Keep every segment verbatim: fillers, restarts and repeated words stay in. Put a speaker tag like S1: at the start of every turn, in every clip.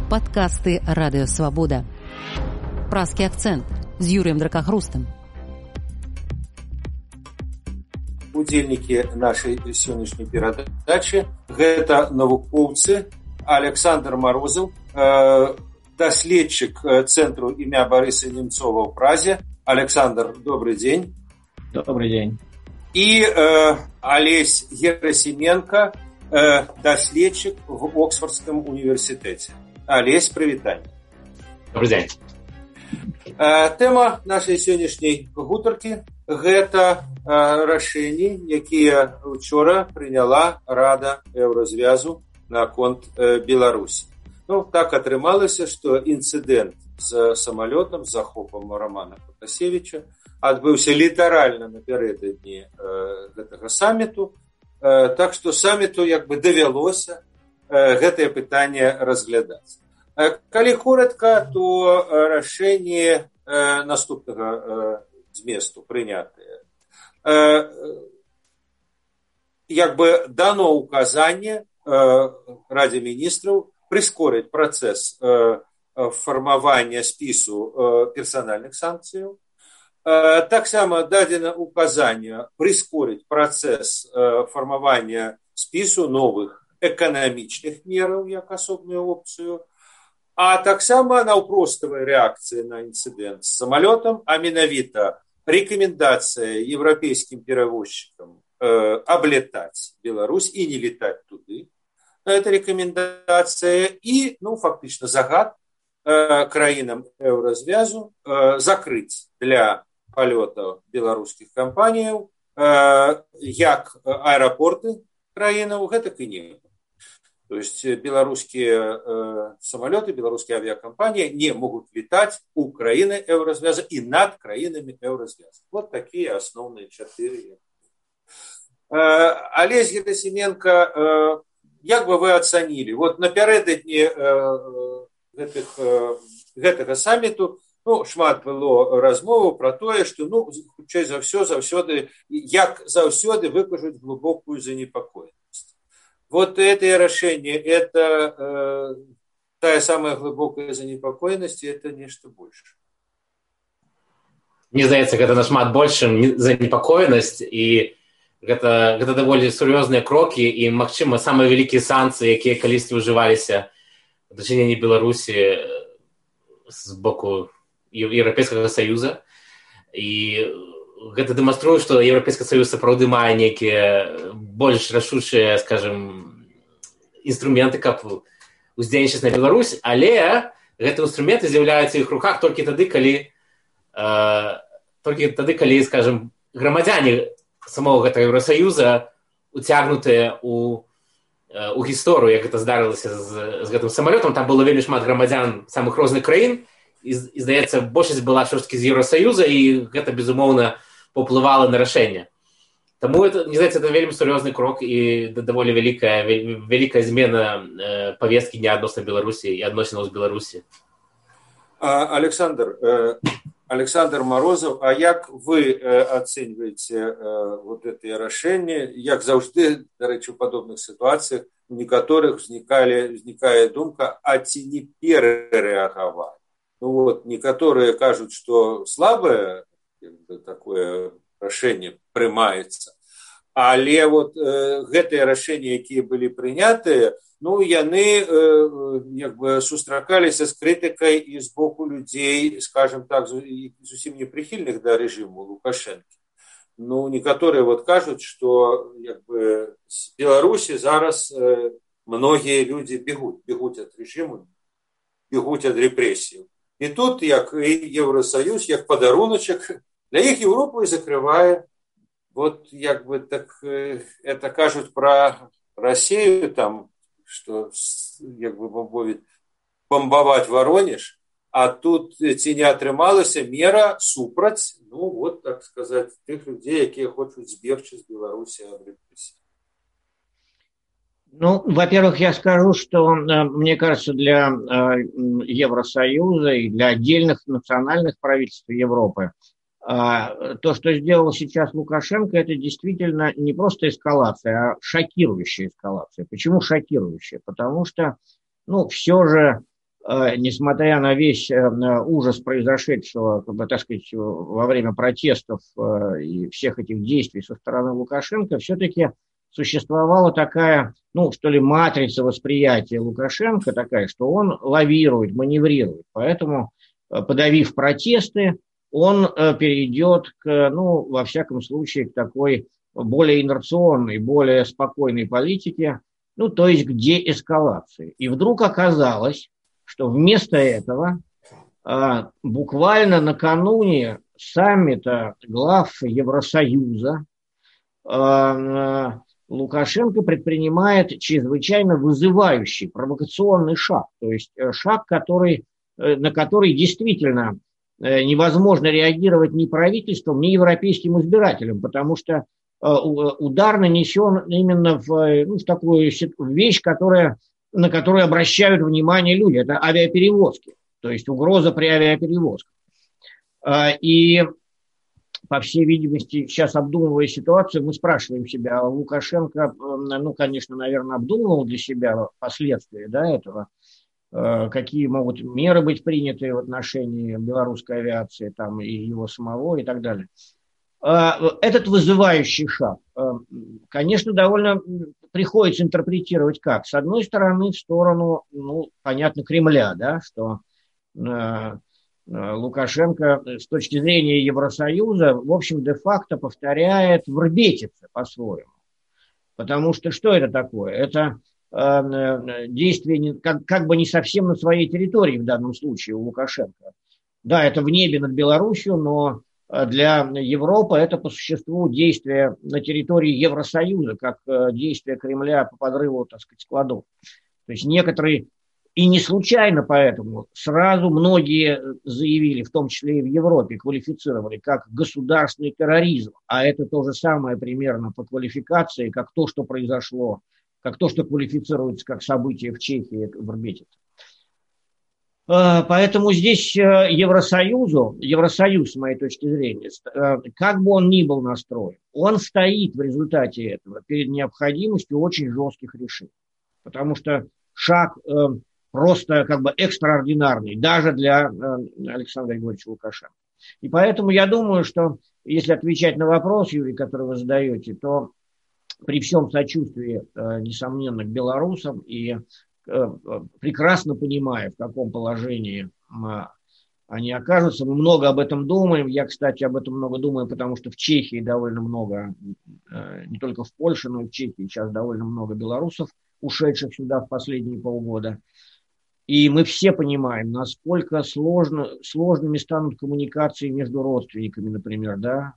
S1: Падкасты Радыёвабода. Празкі акцэнт з Юрыем Дракахрустам.
S2: Удзельнікі нашай сённяшняй перадачы гэта навукоўцы Александр Морозов, даследчык цэнтру імя Барыса Немцова ў Празе. Александр, добрый день.
S3: Добрый день.
S2: И э, Олесь Герасименко, э, даследчик в Оксфордском университете. Олесь, привитание.
S4: Добрый день.
S2: Э, тема нашей сегодняшней гутарки – это э, решения, якія вчора приняла Рада Еўразвязу наконт э, Беларуси. Ну, так атрымалася, что инцидент с самолетом, с захопом Романа Протасевича адбыўся літаральна напярэдадні э, гэтага саміту, э, так што саміту як бы давялося э, гэтае пытанне разглядаць. Э, калі коротка, то рашэнне э, наступнага э, зместу прынятае. Э, як бы дано указанне э, Радзе міністраў прыскорыць працэс э, формавання спісу э, персанальных санкцыяў. Э, таксама дадзена указанне прыскорыць працэс э, фармавання спісу новых эканамічных мераў як асобную опцыю, а таксама наўпроставай рэакцыі на інцыдэнт з самалётам, а менавіта рэкамендацыя еўрапейскім перавозчыкам э, аблетаць Беларусь і не летаць туды. Это рекомендация и, ну, фактично загад э, краинам Еўразвязу э, закрыть для полетов белорусских компаний э, як аэропорты краинов, гэтак и не. То есть белорусские э, самолеты, белорусские авиакомпании не могут летать у краины Еўразвяза и над краинами Еўразвяза. Вот такие основные четыре. Э, Олесь Герасименко, э, як бы вы ацанілі, вот напярэдадні э, гэтых, э, гэтага саміту, ну, шмат было размоваў пра тое, што, ну, хутчэй за ўсё, заўсёды, як заўсёды выкажуць глубокую занепакоенасць. Вот это рашэнне, это э, тая самая глубокая занепакоенасць, это нешта больше.
S4: Мне здаецца, гэта нашмат большым занепакоенасць, і Гэта, гэта даволі сур'ёзныя крокі і, магчыма, самыя вялікія санкцыі, якія калісьці ўжываліся ў дачыненні Беларусі з боку Еўрапейскага Саюза. І гэта дэманструе, што Еўрапейскі Саюз сапраўды мае нейкія больш рашучыя, скажам, інструменты, каб уздзейнічаць на Беларусь, але гэтыя інструменты з'яўляюцца ў іх руках толькі тады, калі, э, толькі тады, калі, скажам, грамадзяне самого гэтага Еўрасаюза уцягнутыя у, у гісторыю, як гэта здарылася з, з гэтым самалётам. Там было вельмі шмат грамадзян самых розных краін, і, і здаецца, большасць была ўсё-такі з Еўрасаюза, і гэта, безумоўна, паўплывала на рашэнне. Таму, это, мне здаецца, это вельмі сур'ёзны крок і даволі вялікая, вялікая змена э, павесткі не адносна Беларусі і адносінаў з Беларусі.
S2: А, Александр, э... Александр Морозов, а як вы э, оцениваете э, вот это решение? Як заўжды, до речі, в подобных ситуациях у некоторых возникали, возникает думка, а ці не перереагировать? Ну вот, некоторые кажут, что слабое такое решение прымаецца, але вот э, гэтыя рашэнні, якія былі прынятыя, ну, яны э, як бы сустракаліся з крытыкай і з боку людзей, скажем так, зусім непрыхільных да рэжыму Лукашэнкі. Ну, некаторыя вот кажуць, што як бы з Беларусі зараз э, многія людзі бегуць, бегуць ад рэжыму, бегуць ад рэпрэсіяў. І тут, як і Еўрасаюз, як падаруначак, для іх Еўропу і закрывае. Вот як бы так э, это кажуць пра Расію там, что, як бы мовіць, бомбаваць Воронеж, а тут ці не атрымалася мера супраць, ну, вот, так сказать, тых людзей, якія хочуць збегчы з Беларусі ад рэпрэсій.
S3: Ну, во-первых, я скажу, что, мне кажется, для Евросоюза и для отдельных национальных правительств Европы то, что сделал сейчас Лукашенко, это действительно не просто эскалация, а шокирующая эскалация. Почему шокирующая? Потому что, ну, все же несмотря на весь ужас произошедшего, как бы, так сказать, во время протестов и всех этих действий со стороны Лукашенко, все-таки существовала такая, ну, что ли, матрица восприятия Лукашенко такая, что он лавирует, маневрирует. Поэтому, подавив протесты, он перейдет к, ну, во всяком случае, к такой более инерционной, более спокойной политике, ну, то есть к деэскалации. И вдруг оказалось, что вместо этого а, буквально накануне саммита глав Евросоюза а, Лукашенко предпринимает чрезвычайно вызывающий, провокационный шаг. То есть шаг, который, на который действительно невозможно реагировать ни правительством, ни европейским избирателям, потому что удар нанесен именно в, ну, в такую вещь, которая, на которую обращают внимание люди. Это авиаперевозки, то есть угроза при авиаперевозках. И, по всей видимости, сейчас, обдумывая ситуацию, мы спрашиваем себя, Лукашенко, ну, конечно, наверное, обдумывал для себя последствия, да, этого, какие могут меры быть приняты в отношении белорусской авиации, там, и его самого, и так далее. Этот вызывающий шаг, конечно, довольно приходится интерпретировать как? С одной стороны, в сторону, ну, понятно, Кремля, да, что Лукашенко с точки зрения Евросоюза, в общем, де-факто повторяет вербетицы по-своему. Потому что что это такое? Это действие как, как бы не совсем на своей территории в данном случае у Лукашенко. Да, это в небе над Беларусью, но для Европы это по существу действие на территории Евросоюза, как действие Кремля по подрыву, так сказать, складов. То есть некоторые, и не случайно поэтому, сразу многие заявили, в том числе и в Европе, квалифицировали как государственный терроризм. А это то же самое примерно по квалификации, как то, что произошло, как то, что квалифицируется как событие в Чехии в Ирбете. Поэтому здесь Евросоюзу, Евросоюз, с моей точки зрения, как бы он ни был настроен, он стоит в результате этого перед необходимостью очень жестких решений. Потому что шаг просто как бы экстраординарный, даже для Александра Григорьевича Лукашенко. И поэтому я думаю, что если отвечать на вопрос, Юрий, который вы задаете, то при всем сочувствии, несомненно, к белорусам и прекрасно понимая, в каком положении они окажутся. Мы много об этом думаем. Я, кстати, об этом много думаю, потому что в Чехии довольно много, не только в Польше, но и в Чехии сейчас довольно много белорусов, ушедших сюда в последние полгода. И мы все понимаем, насколько сложно, сложными станут коммуникации между родственниками, например, да,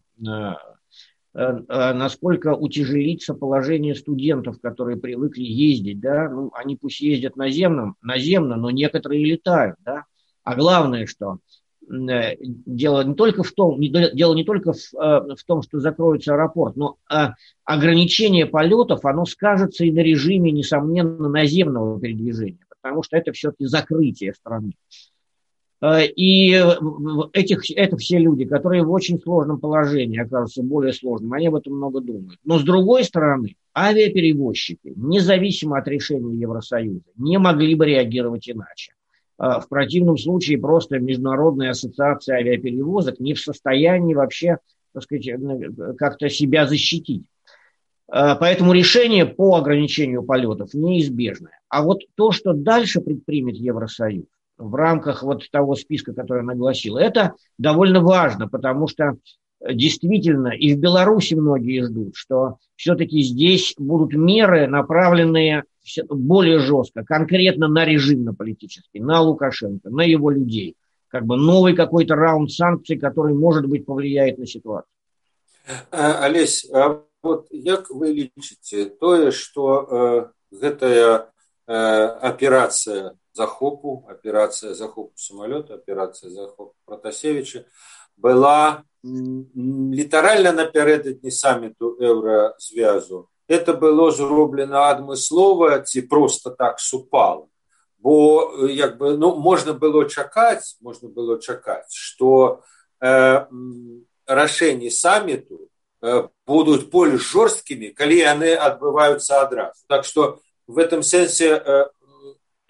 S3: насколько утяжелится положение студентов, которые привыкли ездить, да, ну, они пусть ездят наземно, наземно, но некоторые летают, да, а главное, что дело не только в том, дело не только в, в том, что закроется аэропорт, но ограничение полетов, оно скажется и на режиме, несомненно, наземного передвижения, потому что это все-таки закрытие страны. И этих, это все люди, которые в очень сложном положении окажутся более сложным, они об этом много думают. Но с другой стороны, авиаперевозчики, независимо от решения Евросоюза, не могли бы реагировать иначе. В противном случае просто Международная ассоциация авиаперевозок не в состоянии вообще, так сказать, как-то себя защитить. Поэтому решение по ограничению полетов неизбежное. А вот то, что дальше предпримет Евросоюз в рамках вот того списка, который он огласил, это довольно важно, потому что действительно и в Беларуси многие ждут, что все-таки здесь будут меры, направленные более жестко, конкретно на режим, на политический, на Лукашенко, на его людей. Как бы новый какой-то раунд санкций, который, может быть, повлияет на ситуацию.
S2: Олесь, а вот як вы лічыце тое, што э, гэтая э, аперацыя захопу, аперацыя захопу самолета, аперацыя захопу Протасевича была літаральна напярэдадні саміту Еўразвязу. Это было зроблена адмыслова ці просто так супала. Бо як бы, ну, можна было чакаць, можна было чакаць, што э, рашэнні саміту э, будуць больш жорсткімі, калі яны адбываюцца адразу. Так што в этом сэнсе э,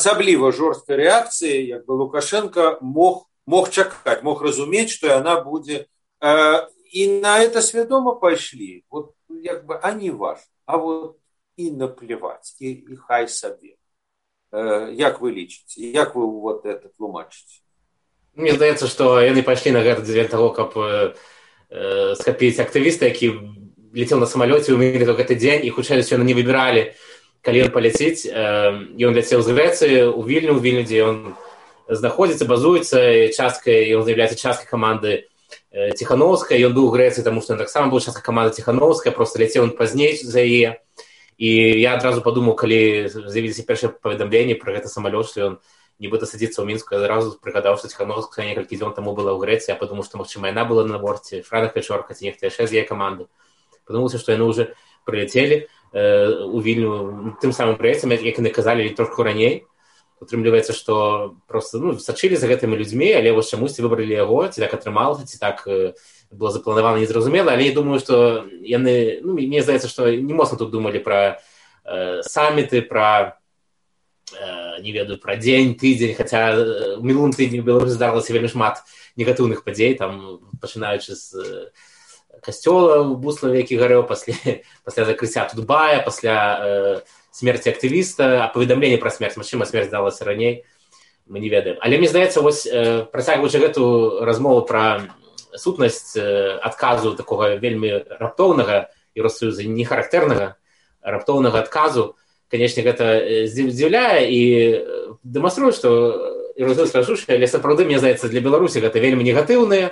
S2: асабліва жорсткай рэакцыі як бы Лукашенко мог, мог чакаць, мог разумець, што яна будзе. І на это свядома пайшлі. Вот, як бы, а не важно. А вот і наплевать, і, і хай сабе. Як вы лічыце? Як вы вот это тлумачыце?
S4: Мне здаецца, што яны пайшлі на гэта дзеля таго, каб э, схапіць актывіста, які летел на самолете, умели только этот день, и хутчэй яны не выбирали, калі ён паляціць. І ён ляцеў з Грэцыі у Вільню, у Вільню, дзе ён знаходзіцца, базуецца, часткай, ён з'яўляецца часткай каманды Ціхановскай. Ён быў у Грэцыі, таму што ён таксама быў часткай каманды Ціхановскай, просто ляцеў он пазней за яе. І я адразу падумаў, калі з'явіліся першыя паведамленні пра гэты самалёт, што ён нібыта садзіцца ў Мінску, я адразу прыгадаў, што Ціхановская некалькі дзён таму была ў Грэцыі, я падумаў, што, магчыма, яна была на борце, Франак Пячорка ці нехта яшчэ з яе каманды. Падумаўся, што яны ўжо прылецелі э, у Вільню тым самым рэйсам, як яны казалі трошку раней. Утрымліваецца, што просто ну, сачылі за гэтымі людзьмі, але вось чамусьці выбралі яго, ці так атрымалася, ці так э, было запланавана незразумела, але я думаю, што яны, ну, мне здаецца, што не моцна тут думалі пра э, саміты, пра э, не ведаю, пра дзень, тыдзень, хаця э, у мінулым тыдні ў Беларусі здарылася вельмі шмат негатыўных падзей, там пачынаючы з э, касцёла ў Буславе, які гарэў пасля, пасля закрыцця Тутбая, пасля э, смерці актывіста, а паведамленне пра смерць, магчыма, смерць здалася раней, мы не ведаем. Але мне здаецца, вось э, працягваючы гэту размову пра сутнасць э, адказу такога вельмі раптоўнага Еўрасоюза, не характэрнага, раптоўнага адказу, канечне, гэта здзіўляе і дэманструе, што Еўрасоюз рашучы, але сапраўды, мне здаецца, для Беларусі гэта вельмі негатыўныя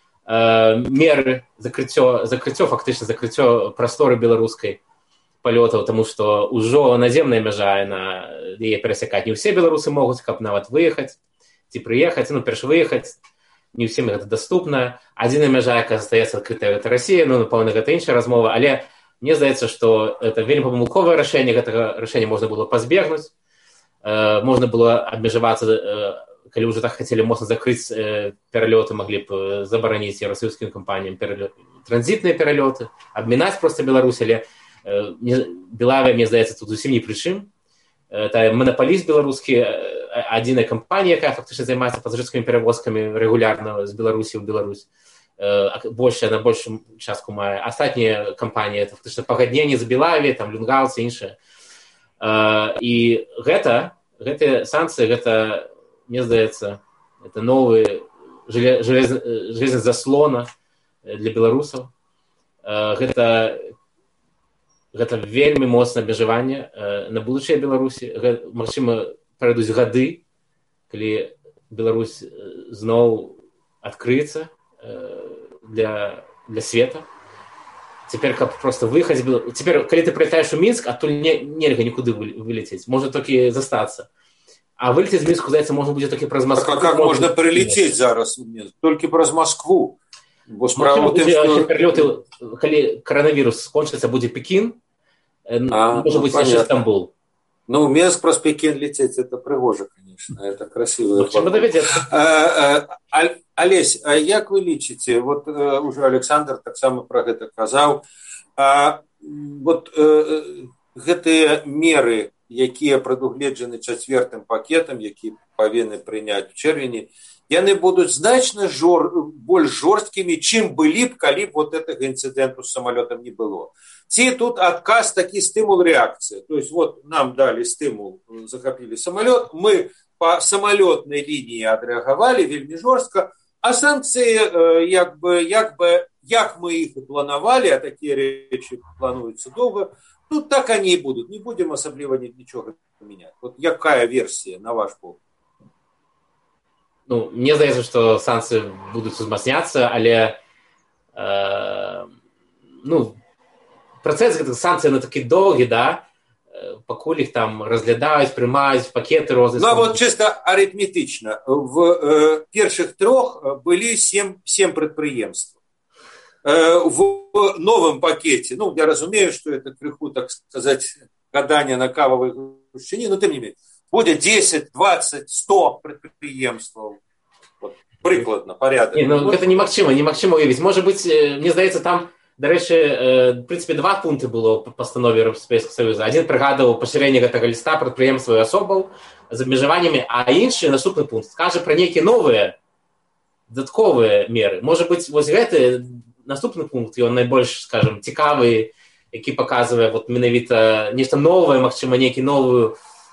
S4: меры закрыццё, закрыццё фактычна закрыццё прасторы беларускай палётаў, таму што ўжо наземная мяжа на яе перасякаць не ўсе беларусы могуць, каб нават выехаць ці прыехаць, ну перш выехаць, не ўсім гэта даступна. Адзіная мяжа, якая застаецца адкрытая, гэта Расія, ну напэўна гэта іншая размова, але мне здаецца, што это вельмі памылковае рашэнне, гэтага рашэння можна было пазбегнуць, можна было абмежавацца, калі ўжо так хацелі моцна закрыць э, пералёты, маглі б забараніць еўрасоюзскім кампаніям пералё... транзітныя пералёты, абмінаць проста Беларусь, але э, Белавія, мне здаецца, тут зусім не пры чым. Это манапаліст беларускі, адзіная кампанія, якая фактычна займаецца пасажырскімі перавозкамі рэгулярна з Беларусі ў Беларусь. Э, большая, на большую частку мае. Астатнія кампаніі, это фактычна пагадненне з Белавіяй, там Люнгаўцы, іншыя. Э, і гэта, гэтыя санкцыі, гэта мне здаецца, это новы железны заслона для беларусаў. Гэта, гэта вельмі моцнае абмежаванне на будучае Беларусі. Магчыма, пройдуць гады, калі Беларусь зноў адкрыецца для, для света. Цяпер, каб проста выехаць... Цяпер, калі ты прылятаеш у Мінск, адтуль не, нельга нікуды вылецець. Можна толькі застацца. А вылететь из Минска, здаецца, можно будет только праз Москву.
S2: А как можно прилететь зараз в Минск? Только праз Москву.
S4: Можливо, буде ще перельоти, коли коронавірус скончиться, буде Пекин, а, может быть, ну, еще Стамбул.
S2: Ну, Минск праз Пекин лететь, это пригоже, конечно, это красиво. Олесь, а як вы лічыце? Вот уже Александр так само про гэта казаў. А вот гэтыя меры, якія прадугледжаны чацвёртым пакетам, які павінны прыняць у чэрвені, яны будуць значна жор... больш жорсткімі, чым былі б, калі б вот гэтага інцыдэнту з самалётам не было. Ці тут адказ, такі стымул реакцыя. То есть вот нам далі стымул, захапілі самалёт, мы па самалётнай лініі адрэагавалі вельмі жорстка, а санкцыі як бы, як бы, як мы іх планавалі, а такія рэчы плануюцца доўга, ну, так они и будут. Не будем особливо ничего менять. Вот какая версия, на ваш погляд?
S4: Ну, мне здаецца, што санкцыі будуць узмацняцца, але э, ну, працэс гэтых санкцый на такі доўгі, да, пакуль іх там разглядаюць, прымаюць пакеты розныя.
S2: Ну, а вот чисто арифметично. В э, першых трох былі сем, сем прадпрыемстваў. В новом пакете, ну, я разумею, что это крыху, так сказать, гадание на кавовой гущине, но тем не менее, будет десять, двадцать, сто предприемств. Вот, прикладно, порядок.
S4: Не, ну, вот. Это немагчыма, немагчыма уявіць. Может быть, мне здаецца, там До речі, в принципі, два пункти було в постанові Європейського Союзу. Один пригадував поширення цього листа підприємств і особів з обмежуваннями, а інший, наступний пункт, скаже про які нові додаткові міри. Може бути, ось це наступний пункт, він найбільш, скажімо, цікавий, який показує от, менавіта нешта нове, можливо, некі нові,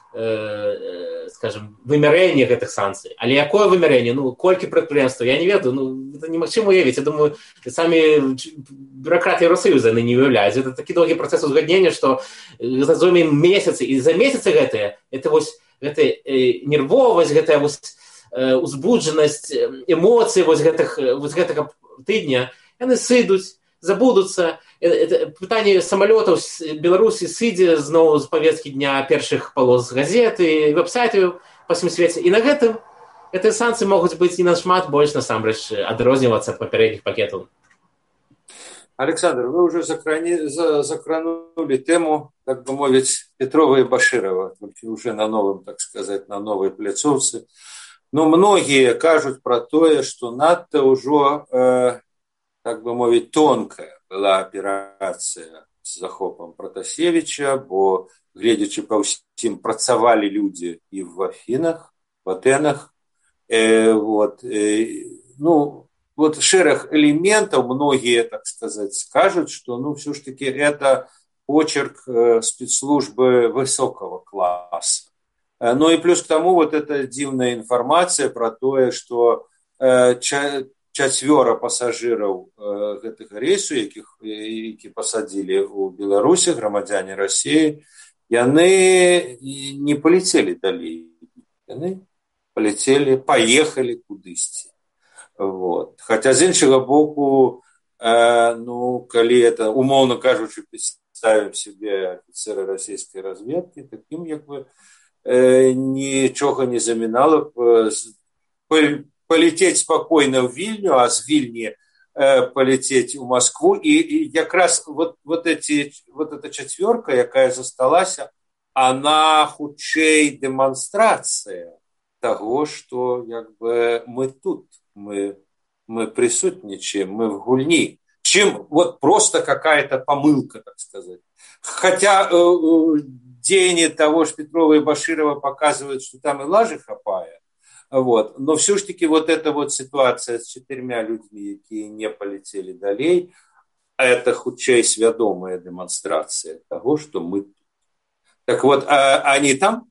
S4: э, скажімо, вимірення гэтых санкцій. Але якое вимірення? Ну, колькі підприємств? Я не ведаю, ну, це немагчыма уявіць. Я думаю, самі бюрократи Євросоюзу не уявляюць. Це такі довгі працэсы узгаднення, што зойме месяцы, і за месяцы гэтыя, это вось, гэта э, нервовасць, гэтая вось э, узбуджанасць, эмоцыі вось гэтых, вось гэтага тыдня, яны сыдуць, забудуцца. Это пытанне самалётаў з Беларусі сыдзе зноў з павесткі дня першых палос газеты, веб-сайтаў па ўсім свеце. І на гэтым гэтыя санкцыі могуць быць і нашмат больш насамрэч адрознівацца ад папярэдніх пакетаў.
S2: Александр, вы уже закрани, за, закранули тему, так бы мовить, Петрова и Баширова, только уже на новом, так сказать, на новой пляцовце. Но многие кажут про то, что надто уже, э, так бы мовить, тонкая была операция с захопом Протасевича, бо, глядячи по всем, працавали люди и в Афинах, в Атенах, э, вот, э, ну, вот шерах элементов, многие, так сказать, скажут, что, ну, все-таки это почерк э, спецслужбы высокого класса. Э, ну и плюс к тому вот эта дивная информация про то, что э, ча- четверо пассажиров э, гэтага рейсу, якіх, які посадили у Беларуси, громадяне России, яны не полетели далей. Яны полетели, поехали кудысьці. Вот. Хотя з іншага боку, э, ну, коли это, умовно кажучи, представим себе офицера российской разведки, таким, як бы, э, ничего не заминало э, полететь спокойно в Вильню, а с Вильни э, полететь в Москву. И, и как раз вот, вот, эти, вот эта четверка, якая засталась, она худшей демонстрация того, что как бы, мы тут. Мы, мы присутничаем, мы в гульни, чем вот просто какая-то помылка, так сказать. Хотя э, деяния того же Петрова и Баширова показывают, что там и лажи хапая, вот. Но все-таки вот эта вот ситуация с четырьмя людьми, которые не полетели далей, это худшей свядомая демонстрация того, что мы тут. Так вот, а они там?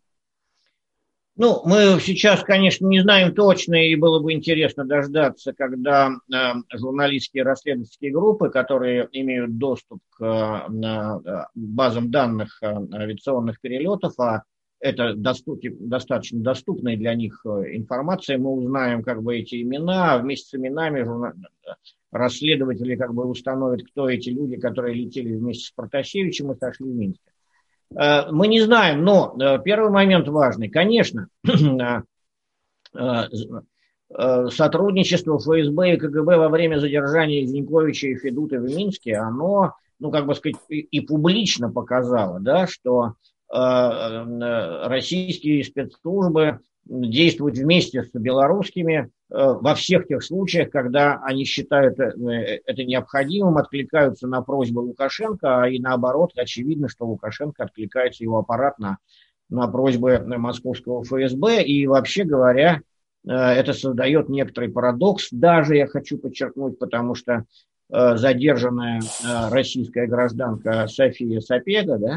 S3: Ну, мы сейчас, конечно, не знаем точно, и было бы интересно дождаться, когда э, журналистские расследовательские группы, которые имеют доступ к э, базам данных э, авиационных перелетов, а это доступ, достаточно доступная для них информация, мы узнаем как бы эти имена, а вместе с именами журнал... расследователи как бы установят, кто эти люди, которые летели вместе с Протасевичем и сошли в Минске. Мы не знаем, но первый момент важный. Конечно, сотрудничество ФСБ и КГБ во время задержания Зиньковича и Федуты в Минске, оно, ну, как бы сказать, и публично показало, да, что российские спецслужбы действуют вместе с белорусскими во всех тех случаях, когда они считают это необходимым, откликаются на просьбы Лукашенко, и наоборот, очевидно, что Лукашенко откликается, его аппарат, на, на просьбы московского ФСБ, и вообще говоря, это создает некоторый парадокс, даже, я хочу подчеркнуть, потому что задержанная российская гражданка София Сапега, да,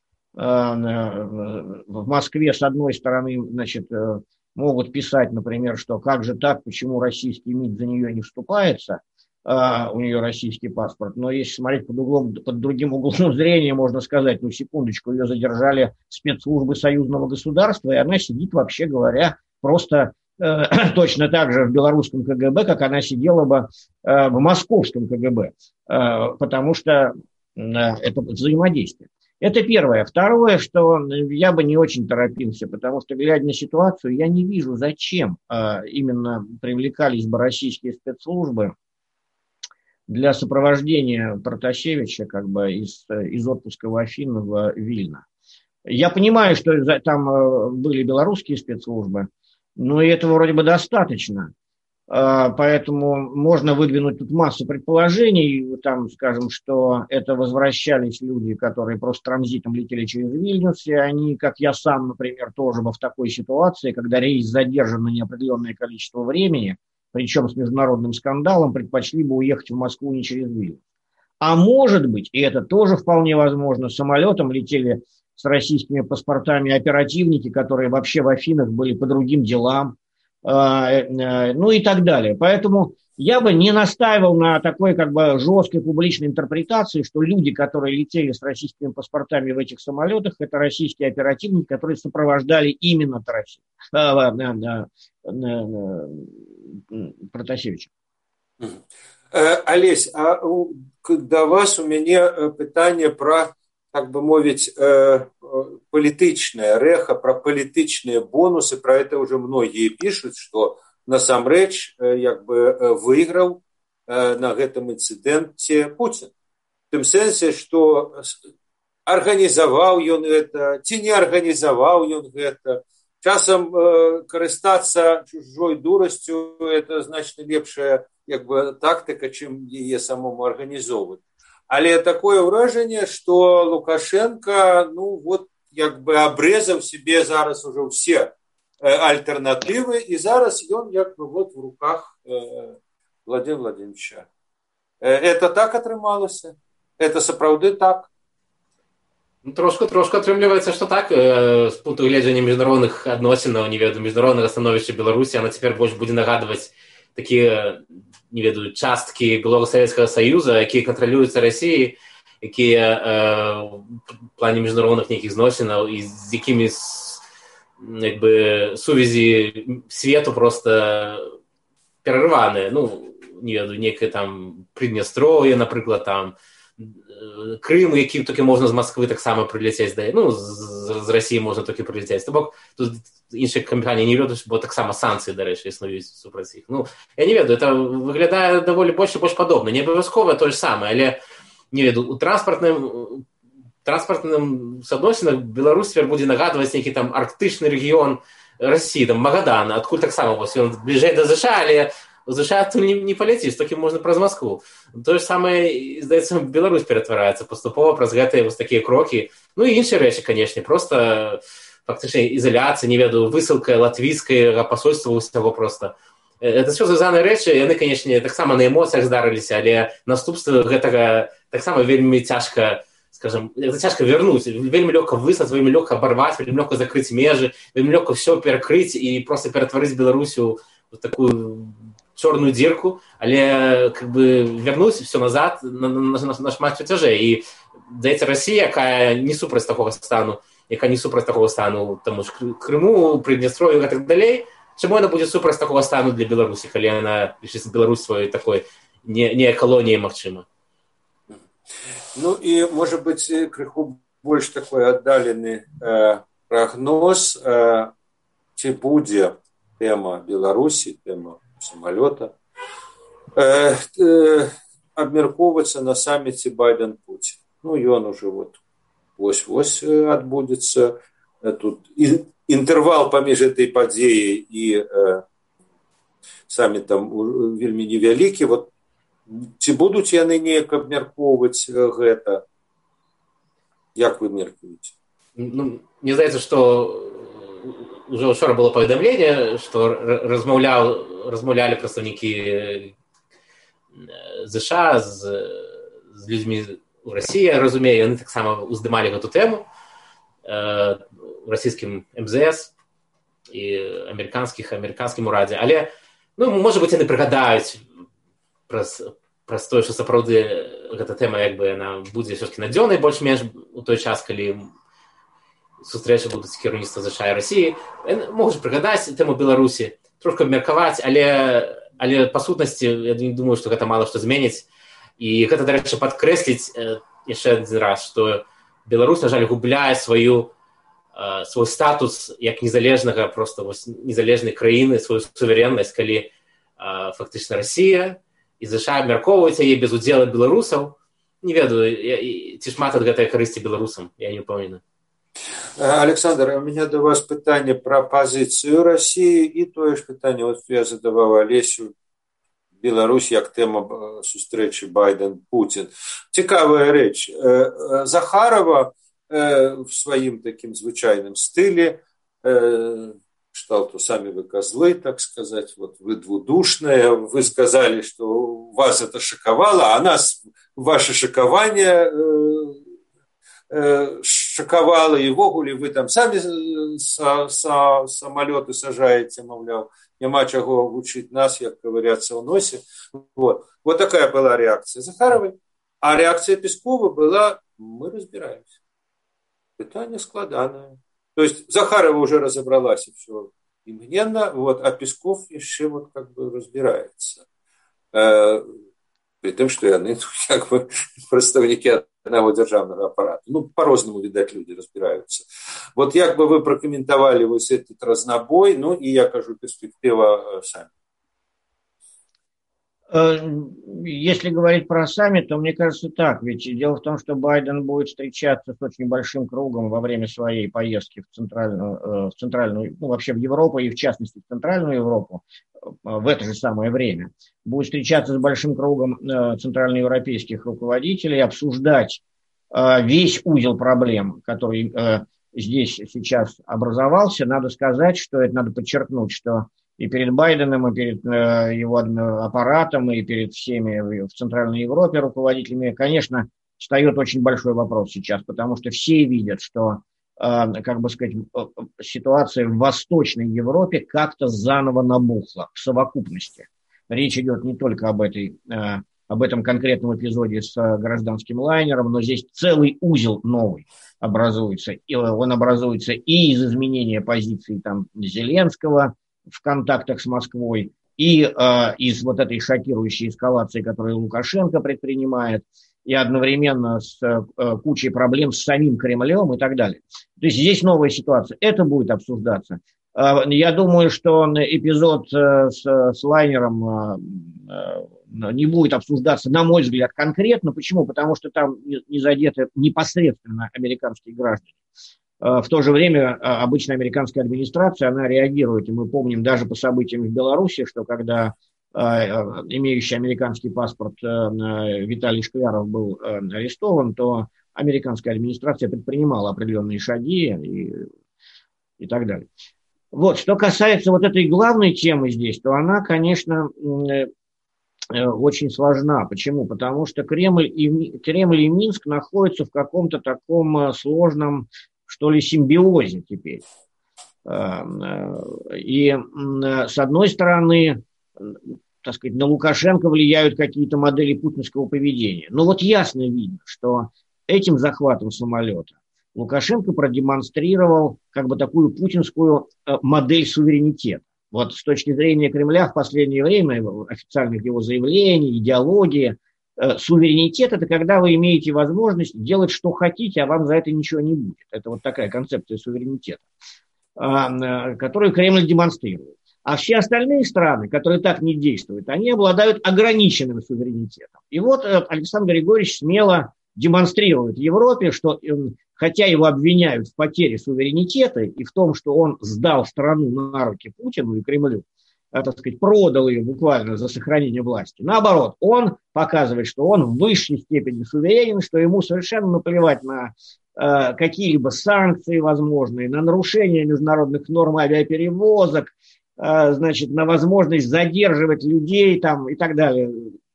S3: в Москве, с одной стороны, значит, могут писать, например, что как же так, почему российский МИД за нее не вступается, а у нее российский паспорт, но если смотреть под, углом, под другим углом зрения, можно сказать, ну, секундочку, ее задержали спецслужбы союзного государства, и она сидит, вообще говоря, просто э, точно так же в белорусском КГБ, как она сидела бы э, в московском КГБ, э, потому что э, это взаимодействие. Это первое. Второе, что я бы не очень торопился, потому что, глядя на ситуацию, я не вижу, зачем а, именно привлекались бы российские спецслужбы для сопровождения Протасевича как бы из, из отпуска в Афины в Вильно. Я понимаю, что там были белорусские спецслужбы, но этого вроде бы достаточно. Поэтому можно выдвинуть тут массу предположений. Там, скажем, что это возвращались люди, которые просто транзитом летели через Вильнюс, и они, как я сам, например, тоже в такой ситуации, когда рейс задержан на неопределенное количество времени, причем с международным скандалом, предпочли бы уехать в Москву не через Вильнюс. А может быть, и это тоже вполне возможно, самолетом летели с российскими паспортами оперативники, которые вообще в Афинах были по другим делам, ну и так далее. Поэтому я бы не настаивал на такой как бы жесткой публичной интерпретации, что люди, которые летели с российскими паспортами в этих самолетах, это российские оперативники, которые сопровождали именно Протасевича.
S2: Олесь, а до вас у меня питание про, так бы мовить, палітычнае рэха, пра палітычныя бонусы. Про это уже многие пишут, что насамрэч як бы выйграў на гэтым інцыдэнце Путин. В тым сэнсе, что арганізаваў ён гэта, ці не арганізаваў ён гэта. Часам карыстацца чужой дурасцю – это значна лепшая як бы тактыка, чым яе самому арганізоўваць. Але такое ўражанне, што Лукашенко, ну вот, як бы абрэзаў себе зараз уже все альтэрнатывы, і зараз ён як бы вот в руках Владимира Владимировича. Это так атрымалася? Это сапраўды так?
S4: Трошку, трошку атрымліваецца, што так. З пункту гледжання міжнародных адносінаў, не ведаю, міжнароднага становішча Беларусі, яна цяпер больш будзе нагадваць такія, не ведаю, часткі былога Савецкага Саюза, якія кантралююцца Расіяй, якія э, в плане міжнародных нейкіх зносінаў і з якімі як бы сувязі свету просто перарваныя. Ну, не ведаю, нейкае там Прыднястроўе, напрыклад, там Крым, які толькі можна з Москвы таксама прыляцець, да, ну, з, з Расіі можна толькі прыляцець. То бок, тут іншыя кампаніі не ведаюць, бо таксама санкцыі, дарэчы, існуюць супраць іх. Ну, я не ведаю, это выглядае даволі больш і больш падобна. Не абавязкова тое ж самае, але, не ведаю, у транспартным, транспартным соадносінах Беларусь цяпер будзе нагадваць нейкі там арктычны рэгіён Расіі, там Магадан, адкуль таксама вось ён бліжэй да ЗША, але у ЗША ты не, не паляціш, толькі можна праз Москву. Тое ж самае, здаецца, Беларусь ператвараецца паступова праз гэтыя вось такія крокі. Ну і іншыя рэчы, канешне, проста фактычна ізаляцыя, не ведаю, высылка латвійскага пасольства ўсяго проста. Это все звязаныя рэчы, яны, канешне, таксама на эмоцыях здарыліся, але наступствы гэтага таксама вельмі цяжка, скажем, это цяжка вернуць, вельмі лёгка выслаць, вельмі лёгка абарваць, вельмі лёгка закрыць межы, вельмі лёгка ўсё перакрыць і проста ператварыць Беларусю в такую чорную дзірку, але как бы вярнуць все назад на, на, на, на шмат цяжэй. І здаецца, Расія, якая не супраць такога стану, якая не супраць такога стану таму ж Крыму, Прыднястрою і так далей, чаму яна будзе супраць такога стану для Беларусі, калі яна лічыць Беларусь сваёй такой не, не калоніяй, магчыма.
S2: Ну і, можа быць, крыху больш такой аддалены э, прагноз, э, ці будзе тэма Беларусі, тэма самолета, э, э, абмяркоўвацца на самміце Байден-Путин. Ну, ён уже вот вось-вось адбудзецца. Тут інтэрвал паміж этой падзеяй і э, саммітам вельмі невялікі. Вот, ці будуць яны неяк абмяркоўваць гэта? Як вы меркуеце?
S4: Ну, мне здаецца, што уже учора было паведамленне, што размаўляў размаўлялі прадстаўнікі ЗША з, з людзьмі ў Расіі, я разумею, яны таксама уздымалі гэту тэму э, у расійскім эм зэ эс і амерыканскіх амерыканскім урадзе. Але, ну, можа быць, яны прыгадаюць праз, праз тое, што сапраўды гэта тэма, як бы, яна будзе ўсё-такі надзённай больш-менш у той час, калі сустрэчы будуць кіраўніцтва ЗША і Расіі. Могуць прыгадаць тэму Беларусі, трошку абмеркаваць, але, але па сутнасці, я не думаю, што гэта мала што зменіць. І гэта, дарэчы, падкрэсліць э, яшчэ адзін раз, што Беларусь, на жаль, губляе сваю, э, свой статус як незалежнага, проста вось, незалежнай краіны, сваю суверэннасць, калі э, фактычна Расія і ЗША абмяркоўваюць яе без удзелу беларусаў. Не ведаю, я, ці шмат ад гэтай карысці беларусам, я не ўпэўнены.
S2: Александр, у меня до вас питання про позицію Росії і тое ж питання, от я задавав Олесю, Білорусь як тема зустрічі Байден-Путін. Цікава річ. Захарова в своїм таким звичайним стилі, что сами вы козлы, так сказать, вот вы двудушные, вы сказали, что вас это шоковало, а нас ваше шокование шоковало, и вогуле вы там сами са, са, самолеты сажаете, мовляв, нема чего учить нас, как говорится, в носе. Вот. Вот такая была реакция Захаровой. А реакция Пескова была: мы разбираемся. Питание складанное. То есть Захарова уже разобралась, и все именно, вот, а Песков еще вот как бы разбирается. Э, при том, что яны, как бы, представники одного державного аппарата. Ну, по-разному, видать, люди разбираются. Вот как бы вы прокомментовали вот этот разнобой, ну, и я кажу, перспектива сами.
S3: Если говорить про саммит, то мне кажется так. Ведь дело в том, что Байден будет встречаться с очень большим кругом во время своей поездки в центральную, в центральную, ну вообще в Европу и в частности в Центральную Европу в это же самое время. Будет встречаться с большим кругом центральноевропейских руководителей, обсуждать весь узел проблем, который здесь сейчас образовался. Надо сказать, что это надо подчеркнуть, что и перед Байденом, и перед э, его аппаратом, и перед всеми в Центральной Европе руководителями, конечно, встает очень большой вопрос сейчас, потому что все видят, что, э, как бы сказать, ситуация в Восточной Европе как-то заново набухла в совокупности. Речь идет не только об, этой, э, об этом конкретном эпизоде с э, гражданским лайнером, но здесь целый узел новый образуется. И он образуется и из изменения позиции там, Зеленского в контактах с Москвой, и э, из вот этой шокирующей эскалации, которую Лукашенко предпринимает, и одновременно с э, кучей проблем с самим Кремлем и так далее. То есть здесь новая ситуация. Это будет обсуждаться. Э, я думаю, что эпизод э, с, с лайнером э, э, не будет обсуждаться, на мой взгляд, конкретно. Почему? Потому что там не, не задеты непосредственно американские граждане. В то же время обычная американская администрация, она реагирует, и мы помним даже по событиям в Беларуси, что когда имеющий американский паспорт Виталий Шкляров был арестован, то американская администрация предпринимала определенные шаги и, и так далее. Вот, что касается вот этой главной темы здесь, то она, конечно, очень сложна. Почему? Потому что Кремль и, Кремль и Минск находятся в каком-то таком сложном, что ли, симбиозе теперь. И с одной стороны, так сказать, на Лукашенко влияют какие-то модели путинского поведения. Но вот ясно видно, что этим захватом самолета Лукашенко продемонстрировал как бы такую путинскую модель суверенитета. Вот с точки зрения Кремля в последнее время, официальных его заявлений, идеологии, суверенитет – это когда вы имеете возможность делать, что хотите, а вам за это ничего не будет. Это вот такая концепция суверенитета, которую Кремль демонстрирует. А все остальные страны, которые так не действуют, они обладают ограниченным суверенитетом. И вот Александр Григорьевич смело демонстрирует Европе, что хотя его обвиняют в потере суверенитета и в том, что он сдал страну на руки Путину и Кремлю, так сказать, продал ее буквально за сохранение власти. Наоборот, он показывает, что он в высшей степени суверенен, что ему совершенно наплевать на э, какие-либо санкции возможные, на нарушение международных норм авиаперевозок, э, значит, на возможность задерживать людей там, и так далее.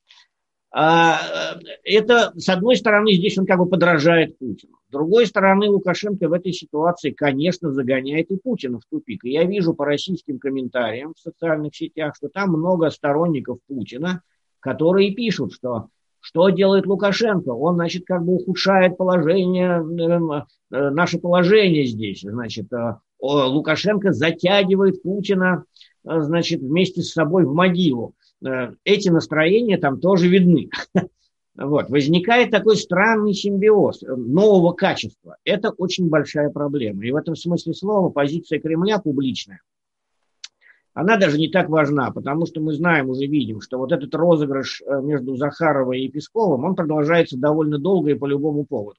S3: Это, с одной стороны, здесь он как бы подражает Путину. С другой стороны, Лукашенко в этой ситуации, конечно, загоняет и Путина в тупик. И я вижу по российским комментариям в социальных сетях, что там много сторонников Путина, которые пишут, что что делает Лукашенко? Он, значит, как бы ухудшает положение, наше положение здесь. Значит, Лукашенко затягивает Путина, значит, вместе с собой в могилу. Эти настроения там тоже видны. Вот. Возникает такой странный симбиоз нового качества. Это очень большая проблема. И в этом смысле слова позиция Кремля публичная, она даже не так важна, потому что мы знаем, уже видим, что вот этот розыгрыш между Захаровой и Песковым, он продолжается довольно долго и по любому поводу.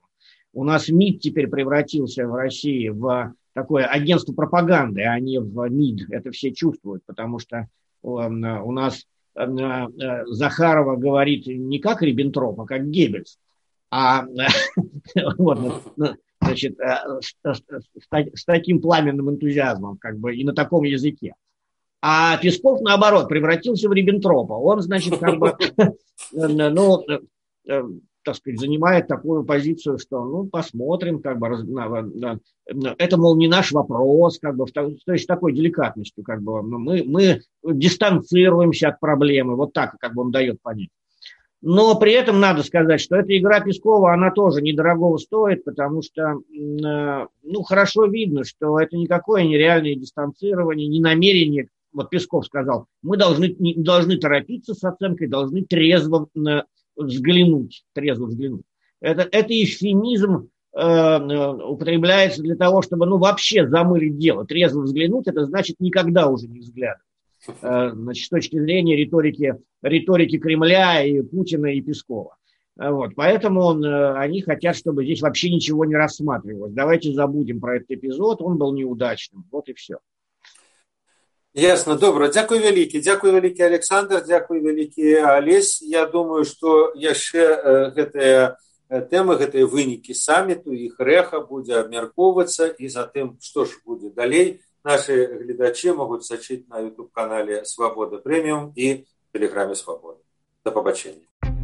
S3: У нас МИД теперь превратился в России в такое агентство пропаганды, а не в МИД. Это все чувствуют, потому что у нас Захарова говорит не как Риббентроп, а как Геббельс. А вот, значит, с таким пламенным энтузиазмом, как бы, и на таком языке. А Песков, наоборот, превратился в Риббентропа. Он, значит, как бы, ну, так сказать, занимает такую позицию, что, ну, посмотрим, как бы, это, мол, не наш вопрос, как бы, то есть такой деликатностью, как бы, мы, мы дистанцируемся от проблемы, вот так, как бы он дает понять. Но при этом надо сказать, что эта игра Пескова, она тоже недорогого стоит, потому что, ну, хорошо видно, что это никакое нереальное дистанцирование, не намерение. Вот Песков сказал, мы должны, не должны торопиться с оценкой, должны трезво взглянуть, трезво взглянуть. Это, это эвфемизм э, употребляется для того, чтобы, ну, вообще замылить дело. Трезво взглянуть, это значит никогда уже не взглядывать. Э, значит, с точки зрения риторики, риторики Кремля и Путина и Пескова. Вот, поэтому он, они хотят, чтобы здесь вообще ничего не рассматривалось. Давайте забудем про этот эпизод, он был неудачным. Вот и все.
S2: Ясно, добре. Дякую велике. Дякую велике, Александр. Дякую велике, Олесь. Я думаю, что яшчэ гэтыя тэмы, гэтыя вынікі саміту, іх рэха будзе абмяркоўвацца, і затым, што ж будзе далей, наши гледачи могут сачыць на YouTube-канале «Свобода Премиум» и в Телеграме «Свобода». До побачення.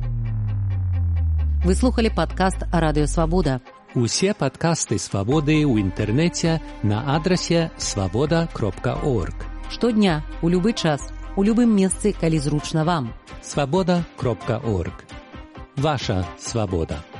S1: Вы слухали падкаст Радыё Свабода.
S5: Усе падкасты «Свабоды» ў інтэрнэце на адрасе свабода кропка орг.
S1: Штодня, у любы час, у любым месцы, калі зручна вам.
S5: свабода кропка орг. Ваша свабода.